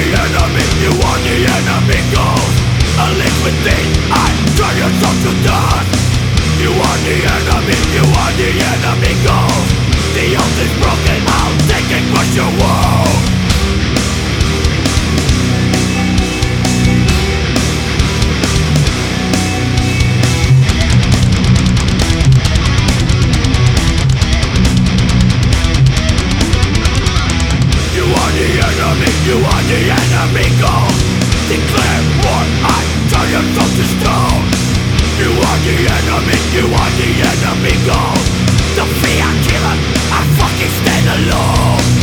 enemy, you are the enemy ghost. A liquid thing, I turn yourself to dust. You are the enemy, you are the enemy ghost. The oath is broken, I'll take and crush your world. You are the enemy ghost. Declare war, I turn your soul to stone. You are the enemy, you are the enemy ghost. The fear killer, I fucking stand alone.